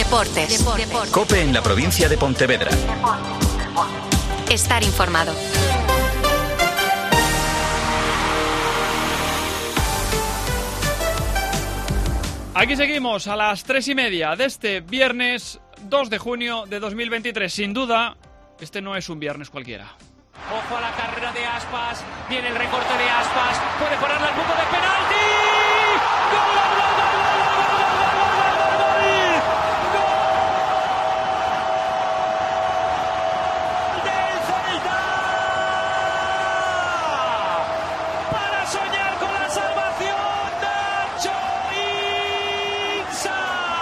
Deportes. COPE en la provincia de Pontevedra. Estar informado. Aquí seguimos a las 3:30 de este viernes 2 de junio de 2023. Sin duda, este no es un viernes cualquiera. Ojo a la carrera de Aspas, viene el recorte de Aspas, puede ponerla al punto de penalti. ¡Gol, gol, gol, gol, gol, gol, gol, gol, gol! ¡Del Celta! Para soñar con la salvación, Nacho Insa,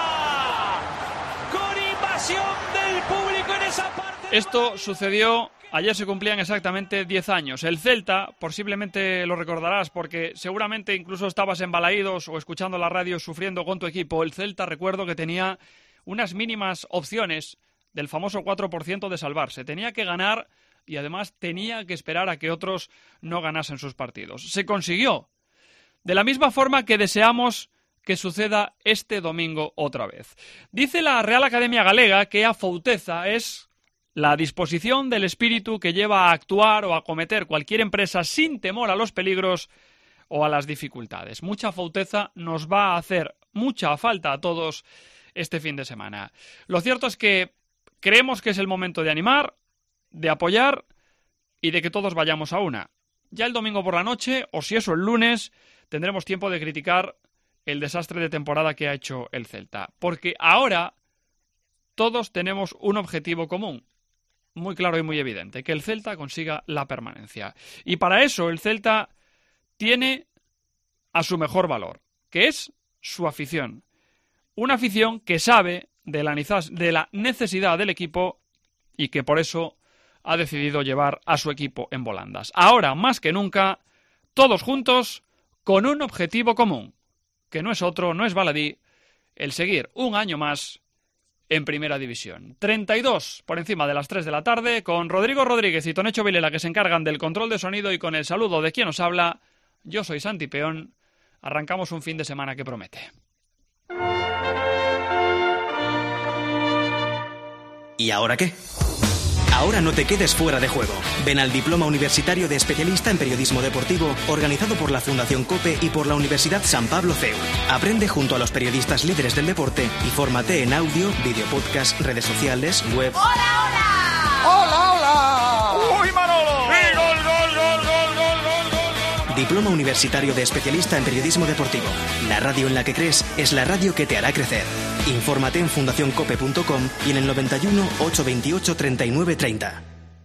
con invasión del público en esa parte. Esto sucedió... Ayer se cumplían exactamente 10 años. El Celta, posiblemente lo recordarás porque seguramente incluso estabas en Balaídos o escuchando la radio sufriendo con tu equipo. El Celta, recuerdo que tenía unas mínimas opciones del famoso 4% de salvarse. Tenía que ganar y además tenía que esperar a que otros no ganasen sus partidos. Se consiguió. De la misma forma que deseamos que suceda este domingo otra vez. Dice la Real Academia Galega que a fouteza es... la disposición del espíritu que lleva a actuar o a acometer cualquier empresa sin temor a los peligros o a las dificultades. Mucha fauteza nos va a hacer mucha falta a todos este fin de semana. Lo cierto es que creemos que es el momento de animar, de apoyar y de que todos vayamos a una. Ya el domingo por la noche, o si eso el lunes, tendremos tiempo de criticar el desastre de temporada que ha hecho el Celta. Porque ahora todos tenemos un objetivo común. Muy claro y muy evidente, que el Celta consiga la permanencia. Y para eso el Celta tiene a su mejor valor, que es su afición. Una afición que sabe de la necesidad del equipo y que por eso ha decidido llevar a su equipo en volandas. Ahora, más que nunca, todos juntos, con un objetivo común, que no es otro, no es baladí, el seguir un año más en Primera División. 32 por encima de las 3 de la tarde, con Rodrigo Rodríguez y Tonecho Vilela que se encargan del control de sonido y con el saludo de quien os habla. Yo soy Santi Peón. Arrancamos un fin de semana que promete. ¿Y ahora qué? Ahora no te quedes fuera de juego. Ven al Diploma Universitario de Especialista en Periodismo Deportivo, organizado por la Fundación COPE y por la Universidad San Pablo CEU. Aprende junto a los periodistas líderes del deporte y fórmate en audio, video podcast, redes sociales, web... ¡Hola, hola! ¡Hola, hola! ¡Uy, Manolo! ¡Sí, gol, gol, gol, gol, gol, gol, gol! Diploma Universitario de Especialista en Periodismo Deportivo. La radio en la que crees es la radio que te hará crecer. Infórmate en fundacioncope.com y en el 91 828 39 30.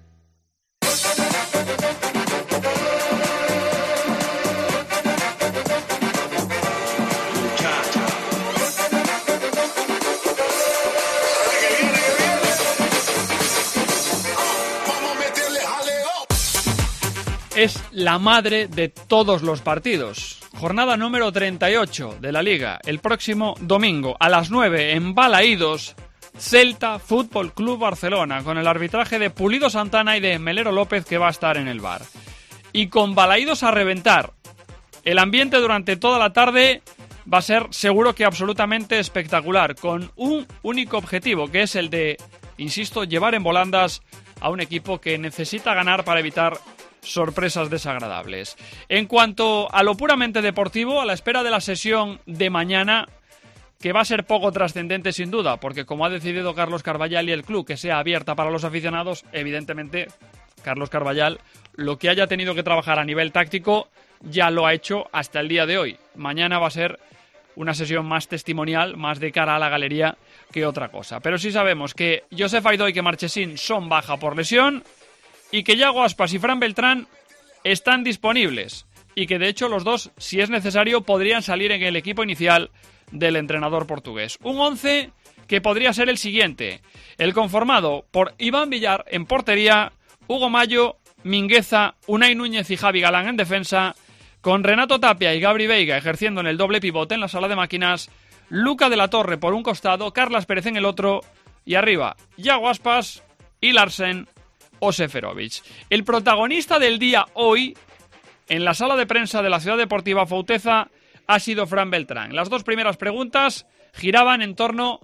Es la madre de todos los partidos. Jornada número 38 de la Liga. El próximo domingo a las 9 en Balaídos, Celta Fútbol Club Barcelona, con el arbitraje de Pulido Santana y de Melero López, que va a estar en el bar. Y con Balaídos a reventar. El ambiente durante toda la tarde va a ser seguro que absolutamente espectacular, con un único objetivo, que es el de, insisto, llevar en volandas a un equipo que necesita ganar para evitar sorpresas desagradables. En cuanto a lo puramente deportivo, a la espera de la sesión de mañana, que va a ser poco trascendente sin duda, porque como ha decidido Carlos Carballal y el club que sea abierta para los aficionados, evidentemente Carlos Carballal lo que haya tenido que trabajar a nivel táctico ya lo ha hecho hasta el día de hoy. Mañana va a ser una sesión más testimonial, más de cara a la galería que otra cosa. Pero sí sabemos que Josef Aidó y que Marchesín son baja por lesión, y que Yago Aspas y Fran Beltrán están disponibles y que de hecho los dos, si es necesario, podrían salir en el equipo inicial del entrenador portugués. Un 11 que podría ser el siguiente: el conformado por Iván Villar en portería, Hugo Mayo, Mingueza, Unai Núñez y Javi Galán en defensa, con Renato Tapia y Gabri Veiga ejerciendo en el doble pivote en la sala de máquinas, Luca de la Torre por un costado, Carlas Pérez en el otro y arriba Yago Aspas y Larsen o Seferovic. El protagonista del día hoy, en la sala de prensa de la Ciudad Deportiva Fouteza, ha sido Fran Beltrán. Las dos primeras preguntas giraban en torno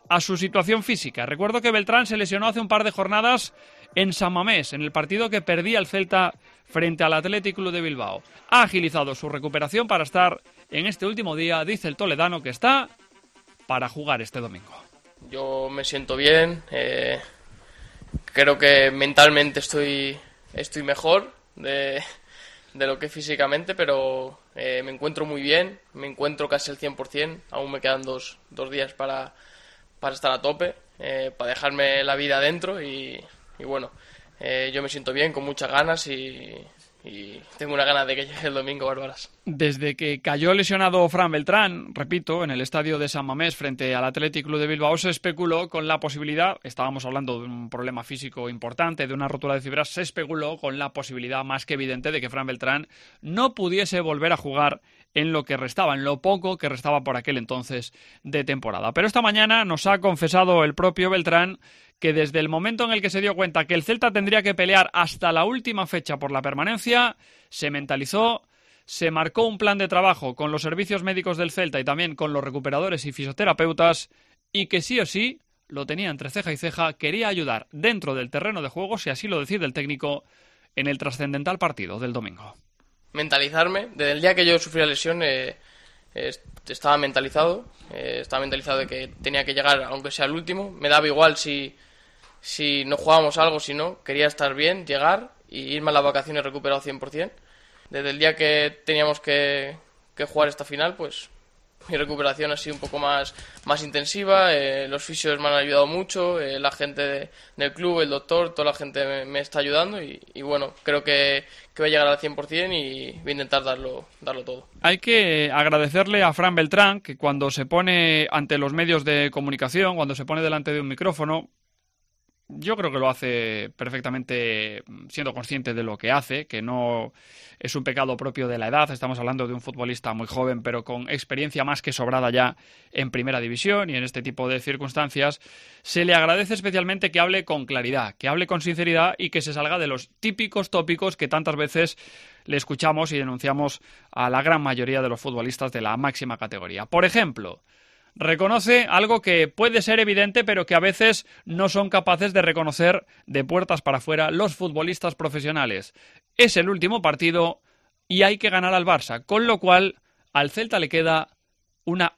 a su situación física. Recuerdo que Beltrán se lesionó hace un par de jornadas en San Mamés, en el partido que perdía el Celta frente al Athletic Club de Bilbao. Ha agilizado su recuperación para estar en este último día, dice el toledano, que está para jugar este domingo. Yo me siento bien, creo que mentalmente estoy mejor de lo que físicamente, pero me encuentro muy bien, me encuentro casi al 100%, aún me quedan dos días para estar a tope, para dejarme la vida adentro y bueno, yo me siento bien, con muchas ganas y tengo una gana de que llegue el domingo, bárbaras. Desde que cayó lesionado Fran Beltrán, repito, en el estadio de San Mamés frente al Athletic Club de Bilbao, se especuló con la posibilidad, estábamos hablando de un problema físico importante, de una rotura de fibras, se especuló con la posibilidad más que evidente de que Fran Beltrán no pudiese volver a jugar en lo que restaba, en lo poco que restaba por aquel entonces de temporada. Pero esta mañana nos ha confesado el propio Beltrán que desde el momento en el que se dio cuenta que el Celta tendría que pelear hasta la última fecha por la permanencia, se mentalizó, se marcó un plan de trabajo con los servicios médicos del Celta y también con los recuperadores y fisioterapeutas, y que sí o sí, lo tenía entre ceja y ceja, quería ayudar dentro del terreno de juego, si así lo decide el técnico, en el trascendental partido del domingo. Mentalizarme, desde el día que yo sufrí la lesión estaba mentalizado de que tenía que llegar aunque sea el último, me daba igual si no jugábamos algo, si no, quería estar bien, llegar y irme a las vacaciones recuperado 100%. Desde el día que teníamos que jugar esta final, pues mi recuperación ha sido un poco más intensiva, los fisios me han ayudado mucho, la gente del club, el doctor, toda la gente me está ayudando y bueno, creo que voy a llegar al 100% y voy a intentar darlo todo. Hay que agradecerle a Fran Beltrán que cuando se pone ante los medios de comunicación, cuando se pone delante de un micrófono, yo creo que lo hace perfectamente siendo consciente de lo que hace, que no es un pecado propio de la edad. Estamos hablando de un futbolista muy joven, pero con experiencia más que sobrada ya en primera división y en este tipo de circunstancias. Se le agradece especialmente que hable con claridad, que hable con sinceridad y que se salga de los típicos tópicos que tantas veces le escuchamos y denunciamos a la gran mayoría de los futbolistas de la máxima categoría. Por ejemplo, reconoce algo que puede ser evidente, pero que a veces no son capaces de reconocer de puertas para afuera los futbolistas profesionales. Es el último partido y hay que ganar al Barça, con lo cual al Celta le queda una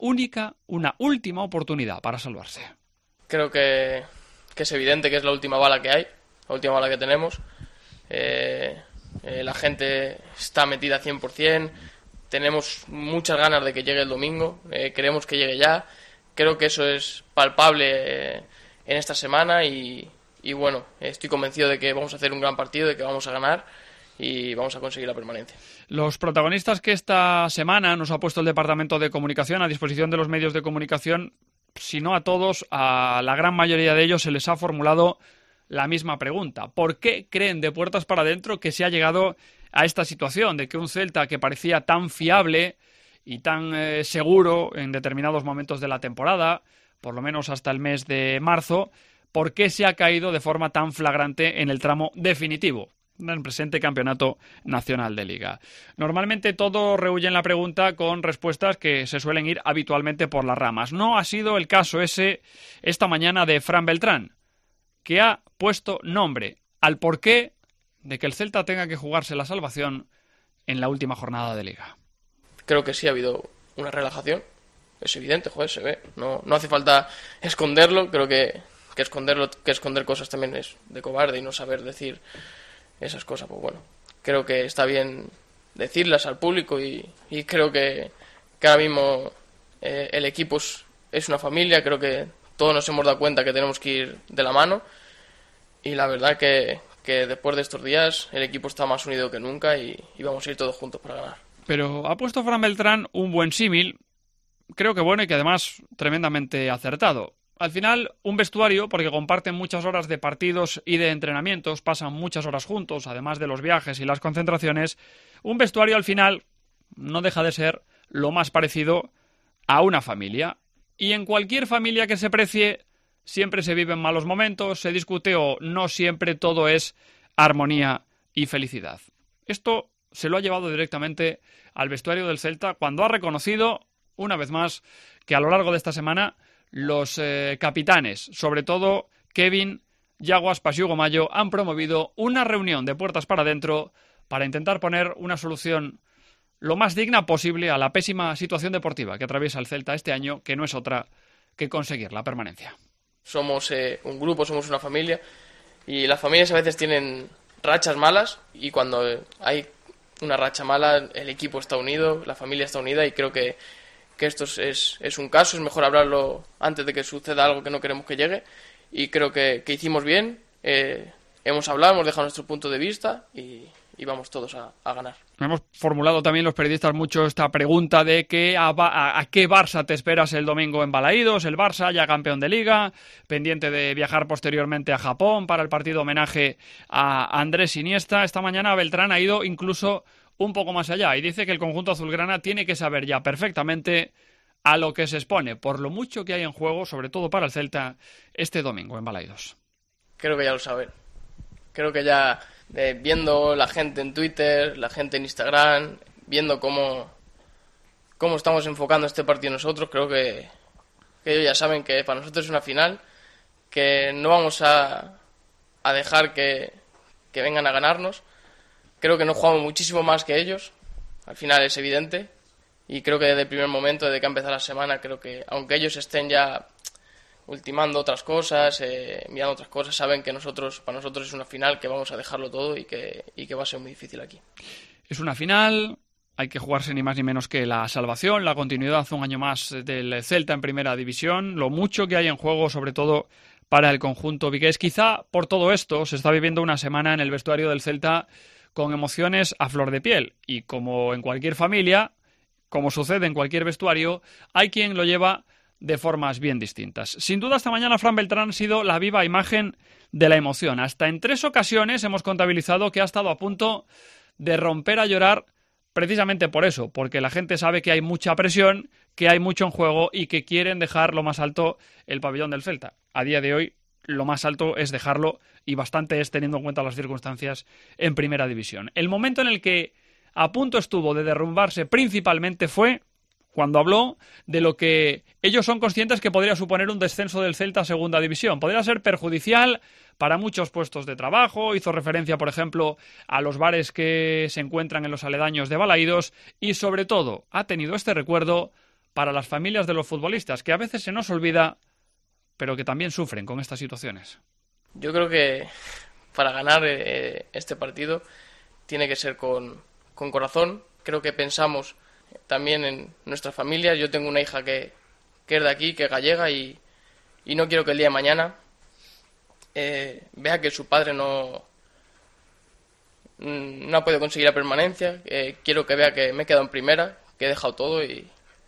última oportunidad para salvarse. Creo que es evidente que es la última bala que hay, la última bala que tenemos. La gente está metida 100%. Tenemos muchas ganas de que llegue el domingo, queremos que llegue ya. Creo que eso es palpable en esta semana y bueno, estoy convencido de que vamos a hacer un gran partido, de que vamos a ganar y vamos a conseguir la permanencia. Los protagonistas que esta semana nos ha puesto el Departamento de Comunicación a disposición de los medios de comunicación, si no a todos, a la gran mayoría de ellos se les ha formulado la misma pregunta. ¿Por qué creen de puertas para adentro que se ha llegado a esta situación de que un Celta que parecía tan fiable y tan seguro en determinados momentos de la temporada, por lo menos hasta el mes de marzo, por qué se ha caído de forma tan flagrante en el tramo definitivo del presente campeonato nacional de Liga? Normalmente todo rehuye en la pregunta con respuestas que se suelen ir habitualmente por las ramas. No ha sido el caso esta mañana de Fran Beltrán, que ha puesto nombre al porqué de que el Celta tenga que jugarse la salvación en la última jornada de Liga. Creo que sí ha habido una relajación, es evidente, se ve. No hace falta esconderlo, creo que esconder cosas también es de cobarde y no saber decir esas cosas. Pues bueno, creo que está bien decirlas al público y creo que ahora mismo el equipo es una familia, creo que todos nos hemos dado cuenta que tenemos que ir de la mano y la verdad que después de estos días el equipo está más unido que nunca y vamos a ir todos juntos para ganar. Pero ha puesto Fran Beltrán un buen símil, creo que bueno y que además tremendamente acertado. Al final, un vestuario, porque comparten muchas horas de partidos y de entrenamientos, pasan muchas horas juntos, además de los viajes y las concentraciones, un vestuario al final no deja de ser lo más parecido a una familia. Y en cualquier familia que se precie, siempre se viven malos momentos, se discute o no siempre todo es armonía y felicidad. Esto se lo ha llevado directamente al vestuario del Celta cuando ha reconocido, una vez más, que a lo largo de esta semana los capitanes, sobre todo Kevin, Yago Aspas y Hugo Mayo, han promovido una reunión de puertas para adentro para intentar poner una solución lo más digna posible a la pésima situación deportiva que atraviesa el Celta este año, que no es otra que conseguir la permanencia. Somos un grupo, somos una familia, y las familias a veces tienen rachas malas, y cuando hay una racha mala el equipo está unido, la familia está unida, y creo que esto es un caso. Es mejor hablarlo antes de que suceda algo que no queremos que llegue, y creo que hicimos bien. Hemos hablado, hemos dejado nuestro punto de vista y vamos todos a ganar. Hemos formulado también los periodistas mucho esta pregunta de a qué Barça te esperas el domingo en Balaídos. El Barça ya campeón de Liga, pendiente de viajar posteriormente a Japón para el partido homenaje a Andrés Iniesta. Esta mañana Beltrán ha ido incluso un poco más allá y dice que el conjunto azulgrana tiene que saber ya perfectamente a lo que se expone, por lo mucho que hay en juego, sobre todo para el Celta, este domingo en Balaídos. Creo que ya lo saben. Creo que ya viendo la gente en Twitter, la gente en Instagram, viendo cómo estamos enfocando este partido nosotros, creo que ellos ya saben que para nosotros es una final, que no vamos a dejar que vengan a ganarnos. Creo que no jugamos muchísimo más que ellos, al final es evidente, y creo que desde el primer momento, desde que ha empezado la semana, creo que aunque ellos estén ya ultimando otras cosas, mirando otras cosas, saben que para nosotros es una final, que vamos a dejarlo todo y que va a ser muy difícil aquí. Es una final, hay que jugarse ni más ni menos que la salvación, la continuidad un año más del Celta en primera división, lo mucho que hay en juego, sobre todo para el conjunto vigués. Quizá por todo esto se está viviendo una semana en el vestuario del Celta con emociones a flor de piel, y como en cualquier familia, como sucede en cualquier vestuario, hay quien lo lleva de formas bien distintas. Sin duda, esta mañana Fran Beltrán ha sido la viva imagen de la emoción. Hasta en 3 ocasiones hemos contabilizado que ha estado a punto de romper a llorar precisamente por eso, porque la gente sabe que hay mucha presión, que hay mucho en juego y que quieren dejar lo más alto el pabellón del Celta. A día de hoy, lo más alto es dejarlo, y bastante es teniendo en cuenta las circunstancias en primera división. El momento en el que a punto estuvo de derrumbarse principalmente fue cuando habló de lo que ellos son conscientes que podría suponer un descenso del Celta a segunda división. Podría ser perjudicial para muchos puestos de trabajo. Hizo referencia, por ejemplo, a los bares que se encuentran en los aledaños de Balaídos, y sobre todo ha tenido este recuerdo para las familias de los futbolistas, que a veces se nos olvida, pero que también sufren con estas situaciones. Yo creo que para ganar este partido tiene que ser con corazón. Creo que pensamos también en nuestras familias. Yo tengo una hija que es de aquí, que es gallega, y no quiero que el día de mañana vea que su padre no ha podido conseguir la permanencia. Quiero que vea que me he quedado en primera, que he dejado todo, y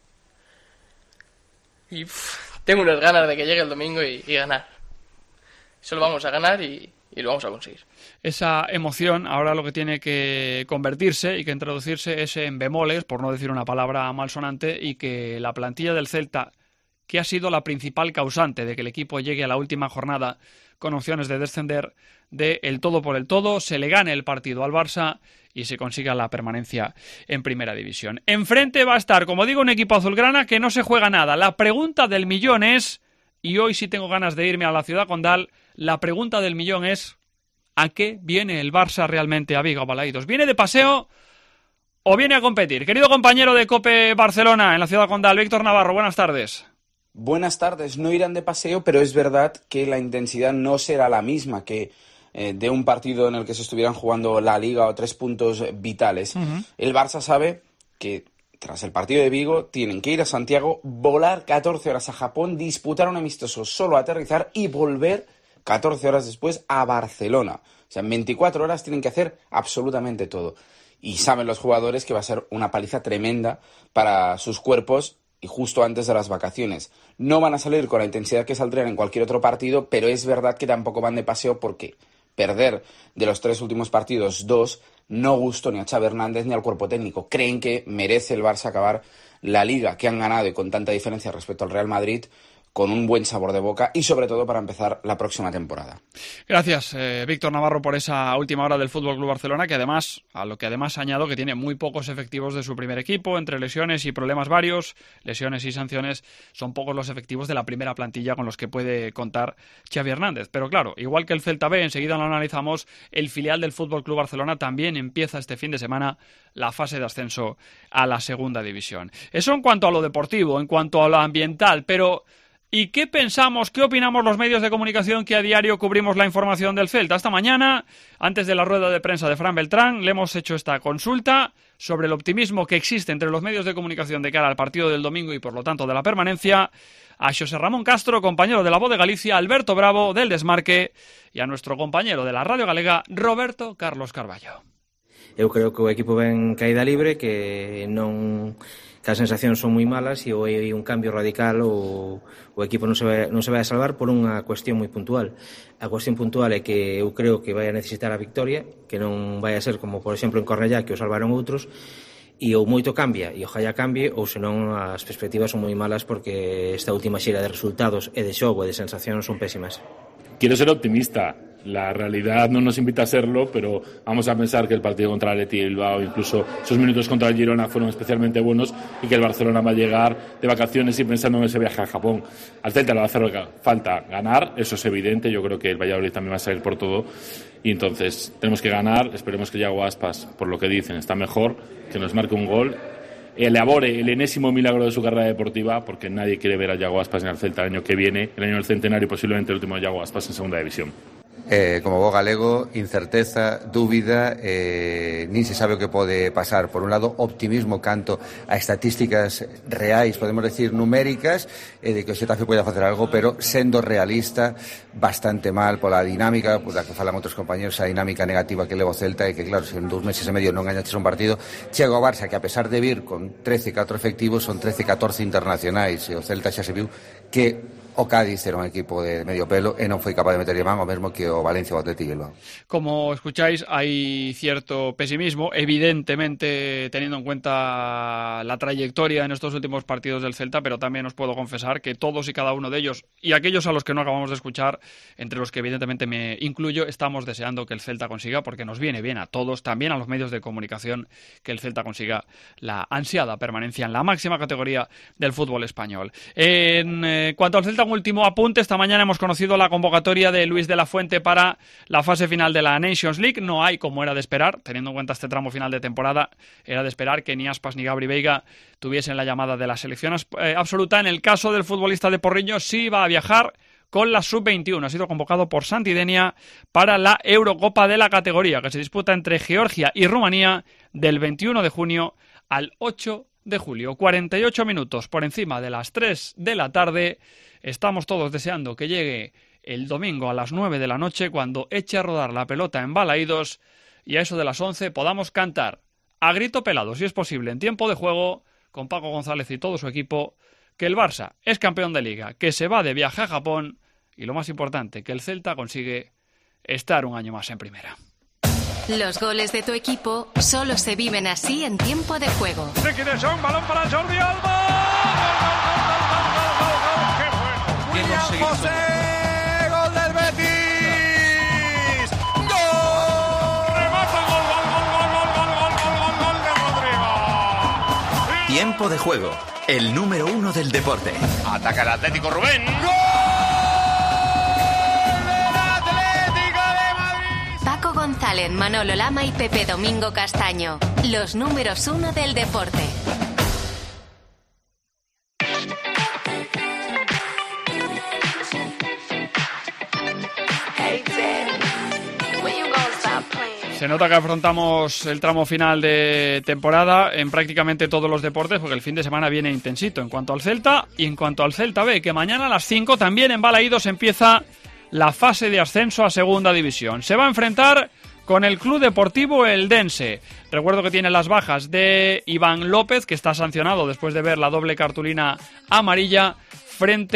tengo unas ganas de que llegue el domingo y ganar. Eso lo vamos a ganar y lo vamos a conseguir. Esa emoción ahora lo que tiene que convertirse y que introducirse es en bemoles, por no decir una palabra malsonante, y que la plantilla del Celta, que ha sido la principal causante de que el equipo llegue a la última jornada con opciones de descender, de el todo por el todo, se le gane el partido al Barça y se consiga la permanencia en primera división. Enfrente va a estar, como digo, un equipo azulgrana que no se juega nada. La pregunta del millón es, y hoy sí tengo ganas de irme a la Ciudad Condal, la pregunta del millón es: ¿a qué viene el Barça realmente a Vigo, a Balaídos? ¿Viene de paseo o viene a competir? Querido compañero de COPE Barcelona en la Ciudad Condal, Víctor Navarro, buenas tardes. Buenas tardes, no irán de paseo, pero es verdad que la intensidad no será la misma que de un partido en el que se estuvieran jugando la Liga o 3 puntos vitales. El Barça sabe que tras el partido de Vigo tienen que ir a Santiago, volar 14 horas a Japón, disputar un amistoso, solo aterrizar y volver 14 horas después a Barcelona. O sea, en 24 horas tienen que hacer absolutamente todo. Y saben los jugadores que va a ser una paliza tremenda para sus cuerpos, y justo antes de las vacaciones. No van a salir con la intensidad que saldrían en cualquier otro partido, pero es verdad que tampoco van de paseo, porque perder de los 3 últimos partidos 2 no gustó ni a Xavi Hernández ni al cuerpo técnico. Creen que merece el Barça acabar la Liga, que han ganado y con tanta diferencia respecto al Real Madrid, con un buen sabor de boca y sobre todo para empezar la próxima temporada. Gracias, Víctor Navarro, por esa última hora del Fútbol Club Barcelona, que además añado que tiene muy pocos efectivos de su primer equipo, entre lesiones y problemas varios, lesiones y sanciones, son pocos los efectivos de la primera plantilla con los que puede contar Xavi Hernández. Pero claro, igual que el Celta B, enseguida lo analizamos, el filial del Fútbol Club Barcelona también empieza este fin de semana la fase de ascenso a la segunda división. Eso en cuanto a lo deportivo, en cuanto a lo ambiental, pero ¿y qué pensamos, qué opinamos los medios de comunicación que a diario cubrimos la información del Celta? Esta mañana, antes de la rueda de prensa de Fran Beltrán, le hemos hecho esta consulta sobre el optimismo que existe entre los medios de comunicación de cara al partido del domingo y por lo tanto de la permanencia, a José Ramón Castro, compañero de La Voz de Galicia, Alberto Bravo, del Desmarque, y a nuestro compañero de la Radio Galega, Roberto Carlos Carballo. Eu creo que o equipo ven caída libre, que as sensacións son moi malas e hai un cambio radical, o equipo non se vai a salvar por unha cuestión moi puntual. A cuestión puntual é que eu creo que vai a necesitar a victoria, que non vai a ser como, por exemplo, en Cornellá, que o salvaron outros, e ou moito cambia, e ojalá cambie, ou senón as perspectivas son moi malas porque esta última xira de resultados e de xogo e de sensacións son pésimas. Quiero ser optimista. La realidad no nos invita a serlo, pero vamos a pensar que el partido contra el Athletic Bilbao, incluso esos minutos contra el Girona, fueron especialmente buenos y que el Barcelona va a llegar de vacaciones y pensando en ese viaje a Japón. Al Celta le va a hacer falta ganar, eso es evidente. Yo creo que el Valladolid también va a salir por todo y entonces tenemos que ganar. Esperemos que Yago Aspas, por lo que dicen, está mejor, que nos marque un gol, elabore el enésimo milagro de su carrera deportiva, porque nadie quiere ver a Yago Aspas en el Celta el año que viene, el año del centenario y posiblemente el último Yago Aspas en segunda división. Como bo galego, incerteza, dúbida, nin se sabe o que pode pasar. Por un lado, optimismo canto a estatísticas reais, podemos decir numéricas, de que o Xetafe pode facer algo, pero sendo realista, bastante mal pola dinámica, pola que falan outros compañeros, a dinámica negativa que leva o Celta, e que claro, se en 2 meses e medio non gañaches un partido, chega o Barça, que a pesar de vir con 13-4 efectivos, son 13-14 internacionais, e o Celta xa se viu que o Cádiz era un equipo de medio pelo e non foi capaz de meterlle man, o mesmo que o Valencia o Athletic Bilbao. Como escucháis, hay cierto pesimismo, evidentemente teniendo en cuenta la trayectoria en estos últimos partidos del Celta, pero también os puedo confesar que todos y cada uno de ellos, y aquellos a los que no acabamos de escuchar, entre los que evidentemente me incluyo, estamos deseando que el Celta consiga, porque nos viene bien a todos, también a los medios de comunicación, que el Celta consiga la ansiada permanencia en la máxima categoría del fútbol español. En cuanto al Celta, un último apunte. Esta mañana hemos conocido la convocatoria de Luis de la Fuente para la fase final de la Nations League. No hay, como era de esperar, teniendo en cuenta este tramo final de temporada, era de esperar que ni Aspas ni Gabri Veiga tuviesen la llamada de la selección absoluta. En el caso del futbolista de Porriño, sí va a viajar con la Sub-21. Ha sido convocado por Santi Denia para la Eurocopa de la categoría, que se disputa entre Georgia y Rumanía del 21 de junio al 8 de julio. 48 minutos por encima de las 3 de la tarde. Estamos todos deseando que llegue el domingo a las 9 de la noche, cuando eche a rodar la pelota en Balaídos y a eso de las 11 podamos cantar a grito pelado, si es posible, en tiempo de juego, con Paco González y todo su equipo, que el Barça es campeón de Liga, que se va de viaje a Japón y, lo más importante, que el Celta consigue estar un año más en primera. Los goles de tu equipo solo se viven así en tiempo de juego. Un balón para Jordi Alba. William José, gol del Betis. ¡Gol! Remata, gol de Rodrigo. Tiempo de juego, el número 1 del deporte. Ataca el Atlético, Rubén. ¡Gol! Paco González, Manolo Lama y Pepe Domingo Castaño, los números 1 del deporte. Se nota que afrontamos el tramo final de temporada en prácticamente todos los deportes, porque el fin de semana viene intensito en cuanto al Celta y en cuanto al Celta B, que mañana a las 5 también en Balaídos empieza la fase de ascenso a segunda división. Se va a enfrentar con el Club Deportivo Eldense. Recuerdo que tiene las bajas de Iván López, que está sancionado después de ver la doble cartulina amarilla, frente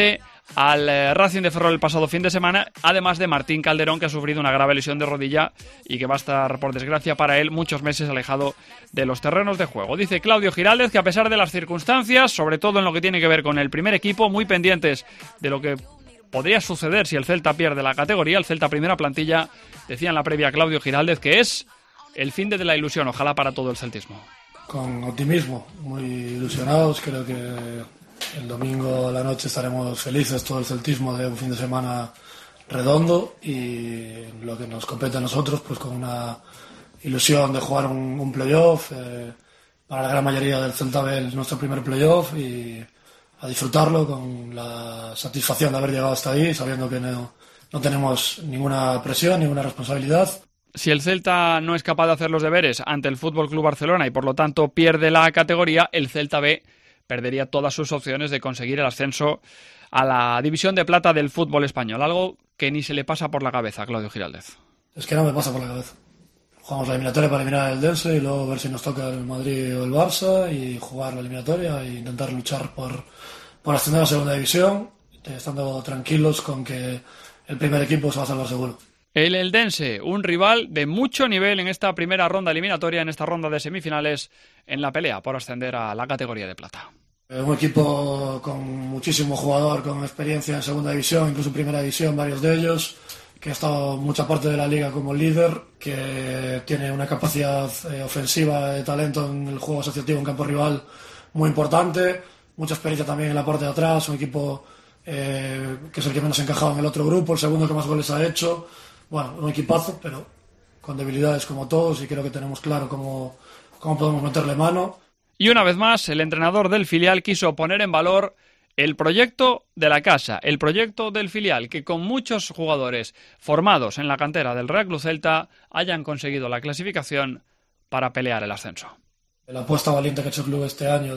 al Racing de Ferrol el pasado fin de semana, además de Martín Calderón, que ha sufrido una grave lesión de rodilla y que va a estar, por desgracia para él, muchos meses alejado de los terrenos de juego. Dice Claudio Giraldez que a pesar de las circunstancias, sobre todo en lo que tiene que ver con el primer equipo, muy pendientes de lo que podría suceder si el Celta pierde la categoría, el Celta primera plantilla, decía en la previa Claudio Giraldez que es el fin de la ilusión, ojalá para todo el celtismo. Con optimismo, muy ilusionados, creo que el domingo a la noche estaremos felices, todo el celtismo, de un fin de semana redondo, y lo que nos compete a nosotros, pues con una ilusión de jugar un playoff, para la gran mayoría del Celta B es nuestro primer playoff, y a disfrutarlo con la satisfacción de haber llegado hasta ahí, sabiendo que no tenemos ninguna presión, ninguna responsabilidad. Si el Celta no es capaz de hacer los deberes ante el FC Barcelona y por lo tanto pierde la categoría, el Celta B perdería todas sus opciones de conseguir el ascenso a la división de plata del fútbol español, algo que ni se le pasa por la cabeza a Claudio Giraldez. Es que no me pasa por la cabeza. Jugamos la eliminatoria para eliminar el Dense y luego ver si nos toca el Madrid o el Barça y jugar la eliminatoria e intentar luchar por ascender a la segunda división, estando tranquilos con que el primer equipo se va a salvar seguro. El Eldense, un rival de mucho nivel en esta primera ronda eliminatoria, en esta ronda de semifinales, en la pelea por ascender a la categoría de plata. Un equipo con muchísimo jugador, con experiencia en segunda división, incluso en primera división, varios de ellos, que ha estado mucha parte de la liga como líder, que tiene una capacidad ofensiva de talento en el juego asociativo en campo rival muy importante, mucha experiencia también en la parte de atrás, un equipo que es el que menos ha encajado en el otro grupo, el segundo que más goles ha hecho. Bueno, un equipazo, pero con debilidades como todos, y creo que tenemos claro cómo podemos meterle mano. Y una vez más, el entrenador del filial quiso poner en valor el proyecto de la casa, el proyecto del filial, que con muchos jugadores formados en la cantera del Real Club Celta hayan conseguido la clasificación para pelear el ascenso. La apuesta valiente que ha hecho el club este año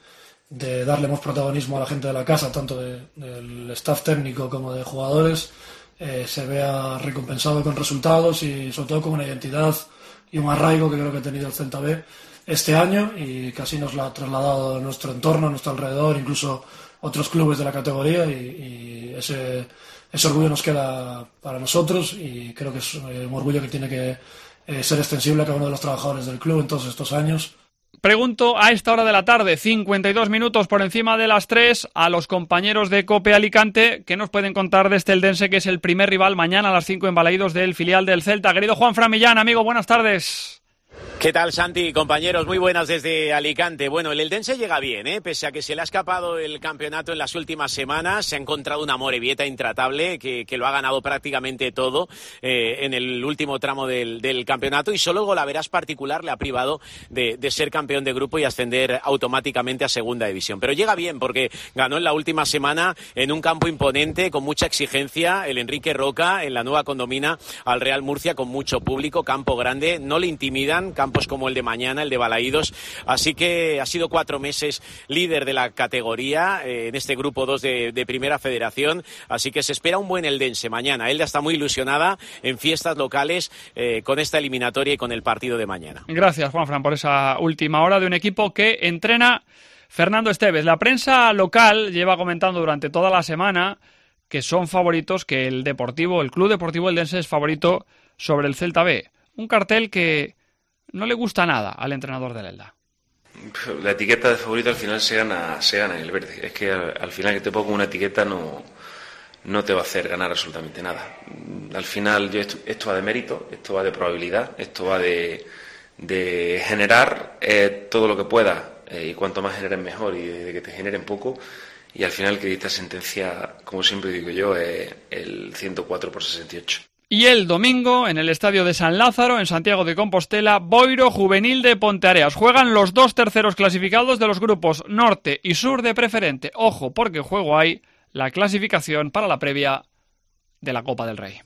de darle más protagonismo a la gente de la casa, tanto del staff técnico como de jugadores, se vea recompensado con resultados y sobre todo con una identidad y un arraigo que creo que ha tenido el Celta B este año, y que así nos lo ha trasladado a nuestro entorno, a nuestro alrededor, incluso otros clubes de la categoría, y ese orgullo nos queda para nosotros, y creo que es un orgullo que tiene que ser extensible a cada uno de los trabajadores del club en todos estos años. Pregunto a esta hora de la tarde, 52 minutos por encima de las 3, a los compañeros de COPE Alicante, que nos pueden contar de este Eldense, que es el primer rival mañana a las 5 en Balaídos del filial del Celta. Querido Juanfran Millán, amigo, buenas tardes. ¿Qué tal, Santi? Compañeros, muy buenas desde Alicante. Bueno, el Eldense llega bien, pese a que se le ha escapado el campeonato en las últimas semanas. Se ha encontrado una Morevieta intratable que lo ha ganado prácticamente todo en el último tramo del campeonato, y solo el golaveras particular le ha privado de ser campeón de grupo y ascender automáticamente a segunda división. Pero llega bien porque ganó en la última semana en un campo imponente, con mucha exigencia, el Enrique Roca, en la nueva condomina, al Real Murcia, con mucho público, campo grande, no le intimidan, campos como el de mañana, el de Balaídos. Así que ha sido 4 meses líder de la categoría en este grupo 2 de Primera Federación. Así que se espera un buen Eldense mañana. Elda está muy ilusionada en fiestas locales con esta eliminatoria y con el partido de mañana. Gracias, Juanfran, por esa última hora de un equipo que entrena Fernando Esteves. La prensa local lleva comentando durante toda la semana que son favoritos, que el Club Deportivo Eldense es favorito sobre el Celta B. Un cartel que no le gusta nada al entrenador del Elda. La etiqueta de favorito al final se gana en el verde. Es que al final que te pongo una etiqueta no te va a hacer ganar absolutamente nada. Al final esto va de mérito, esto va de probabilidad, esto va de generar todo lo que pueda, y cuanto más generes mejor, y de que te generen poco. Y al final que dicta sentencia, como siempre digo yo, es el 104/68. Y el domingo, en el estadio de San Lázaro, en Santiago de Compostela, Boiro Juvenil de Ponteareas. Juegan los 2 terceros clasificados de los grupos norte y sur de preferente. Ojo, porque en juego hay la clasificación para la previa de la Copa del Rey.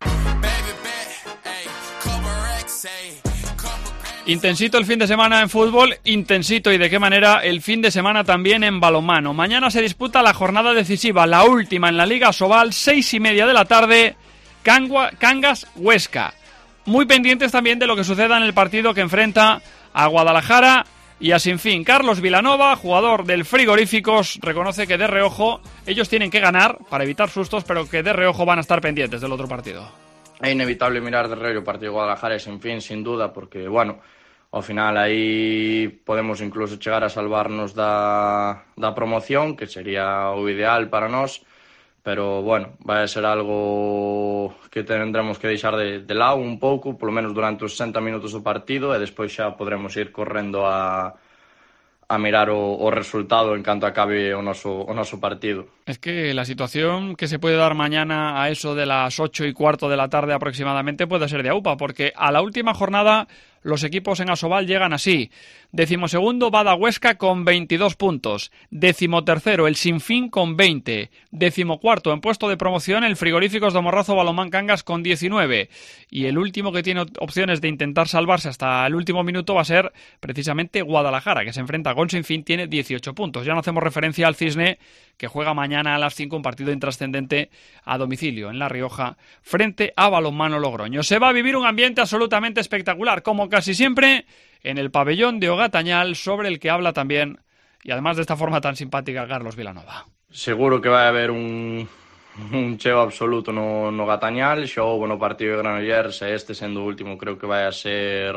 Intensito el fin de semana en fútbol, intensito y de qué manera el fin de semana también en balonmano. Mañana se disputa la jornada decisiva, la última en la Liga Sobal, 6:30 de la tarde, Cangas Huesca. Muy pendientes también de lo que suceda en el partido que enfrenta a Guadalajara y a Sinfín. Carlos Vilanova, jugador del Frigoríficos, reconoce que de reojo ellos tienen que ganar para evitar sustos, pero que de reojo van a estar pendientes del otro partido. É inevitable mirar de reojo o partido de Guadalajara e Sinfín, sin duda, porque, bueno, ao final aí podemos incluso chegar a salvarnos da promoción, que sería o ideal para nós, pero, bueno, vai a ser algo que tendremos que deixar de lado un pouco, polo menos durante os 60 minutos do partido, e despois xa podremos ir correndo a mirar o resultado en canto acabe o noso partido. Es que la situación que se puede dar mañana a eso de las 8:15 de la tarde aproximadamente puede ser de aupa, porque a la última jornada los equipos en Asobal llegan así. 12º Bada Huesca con 22 puntos. 13º el Sinfín con 20. 14º en puesto de promoción el Frigoríficos de Morrazo Balonmán Cangas con 19. Y el último que tiene opciones de intentar salvarse hasta el último minuto va a ser precisamente Guadalajara, que se enfrenta con Sinfín, tiene 18 puntos. Ya no hacemos referencia al Cisne, que juega mañana a las 5 un partido intrascendente a domicilio en La Rioja frente a Balonmano Logroño. Se va a vivir un ambiente absolutamente espectacular, como casi siempre en el pabellón de Ogatañal, sobre el que habla también, y además de esta forma tan simpática, Carlos Vilanova. Seguro que vai haber un cheo absoluto no Ogatañal, xa houbo no partido de Granollers, e este sendo o último creo que vai a ser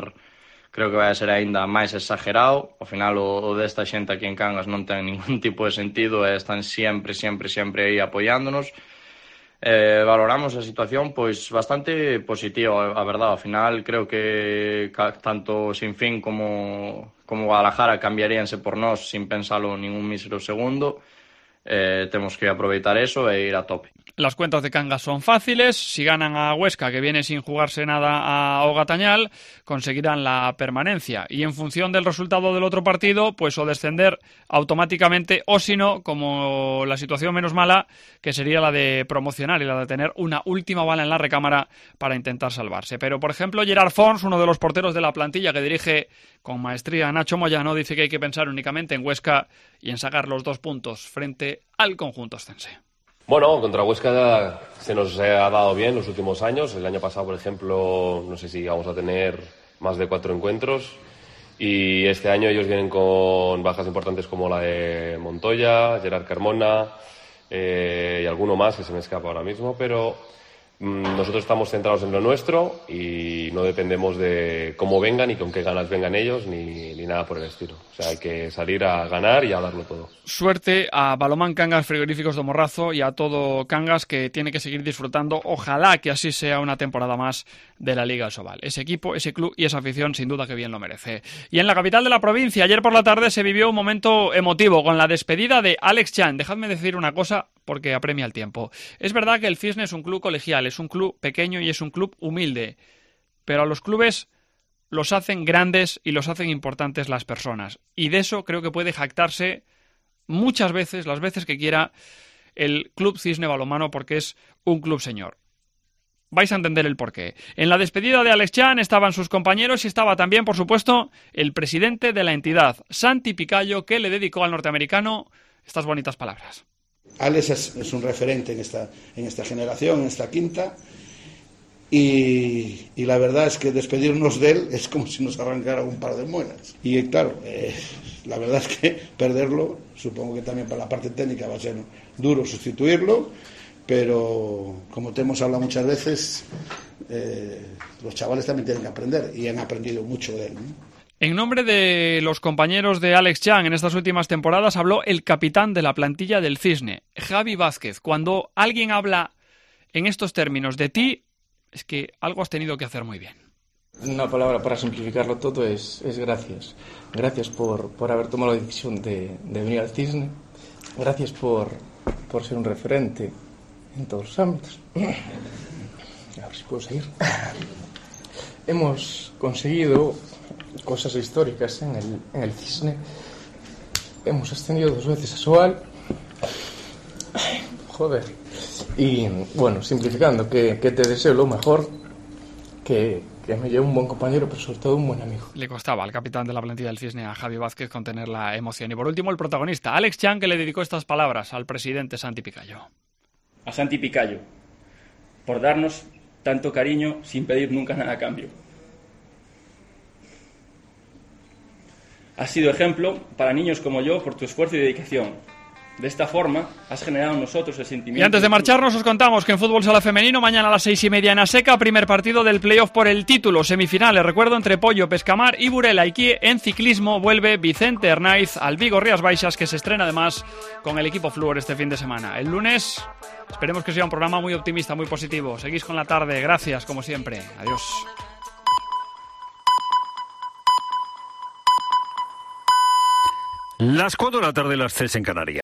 aínda máis exagerado. Ao final o desta xente aquí en Cangas non ten ningún tipo de sentido e están sempre aí apoiándonos. Valoramos a situación pois bastante positiva, a verdade. Ao final creo que tanto Sinfín como Guadalajara cambiaríanse por nós sin pensalo ningún mísero segundo. Temos que aproveitar eso e ir a tope. Las cuentas de Cangas son fáciles. Si ganan a Huesca, que viene sin jugarse nada a Ogatañal, conseguirán la permanencia. Y en función del resultado del otro partido, pues o descender automáticamente, o si no, como la situación menos mala, que sería la de promocionar y la de tener una última bala en la recámara para intentar salvarse. Pero, por ejemplo, Gerard Fons, uno de los porteros de la plantilla que dirige con maestría Nacho Moyano, dice que hay que pensar únicamente en Huesca y en sacar los 2 puntos frente al conjunto ostense. Bueno, contra Huesca se nos ha dado bien los últimos años. El año pasado, por ejemplo, no sé si vamos a tener más de 4 encuentros. Y este año ellos vienen con bajas importantes como la de Montoya, Gerard Carmona y alguno más que se me escapa ahora mismo. Pero nosotros estamos centrados en lo nuestro y no dependemos de cómo vengan y con qué ganas vengan ellos ni nada por el estilo. O sea, hay que salir a ganar y a darlo todo. Suerte a Balonmán Cangas Frigoríficos de Morrazo y a todo Cangas, que tiene que seguir disfrutando. Ojalá que así sea una temporada más de la Liga Asobal. Ese equipo, ese club y esa afición sin duda que bien lo merece. Y en la capital de la provincia, ayer por la tarde se vivió un momento emotivo con la despedida de Alex Chan. Dejadme decir una cosa porque apremia el tiempo. Es verdad que el Cisne es un club colegial, es un club pequeño y es un club humilde, pero a los clubes los hacen grandes y los hacen importantes las personas. Y de eso creo que puede jactarse muchas veces, las veces que quiera, el Club Cisne Balonmano, porque es un club señor. Vais a entender el porqué. En la despedida de Alex Chan estaban sus compañeros y estaba también, por supuesto, el presidente de la entidad, Santi Picayo, que le dedicó al norteamericano estas bonitas palabras. Alex es un referente en esta generación, en esta quinta, y la verdad es que despedirnos de él es como si nos arrancara un par de muelas. Y claro, la verdad es que perderlo, supongo que también para la parte técnica va a ser duro sustituirlo, pero como te hemos hablado muchas veces, los chavales también tienen que aprender y han aprendido mucho de él, ¿no? En nombre de los compañeros de Alex Chan en estas últimas temporadas habló el capitán de la plantilla del Cisne, Javi Vázquez. Cuando alguien habla en estos términos de ti, es que algo has tenido que hacer muy bien. Una palabra para simplificarlo todo es gracias. Gracias por haber tomado la decisión de venir al Cisne. Gracias por ser un referente en todos los ámbitos. A ver si puedo seguir. Hemos conseguido cosas históricas en el Cisne. Hemos ascendido 2 veces a Asobal. Joder. Y bueno, simplificando, que te deseo lo mejor, que me lleve un buen compañero, pero sobre todo un buen amigo. Le costaba al capitán de la plantilla del Cisne, a Javi Vázquez, contener la emoción. Y por último, el protagonista, Alex Chan, que le dedicó estas palabras al presidente Santi Picayo. A Santi Picayo, por darnos tanto cariño sin pedir nunca nada a cambio. Has sido ejemplo para niños como yo por tu esfuerzo y dedicación. De esta forma, has generado en nosotros el sentimiento... Y antes de marcharnos, os contamos que en fútbol sala femenino, mañana a las 6:30 en Aseca, primer partido del playoff por el título. Semifinales, recuerdo, entre Pollo, Pescamar y Burela. Y que en ciclismo vuelve Vicente Hernaiz al Vigo Rías Baixas, que se estrena además con el equipo Fluor este fin de semana. El lunes, esperemos que sea un programa muy optimista, muy positivo. Seguís con la tarde. Gracias, como siempre. Adiós. Las 4 de la tarde, las 3 en Canarias.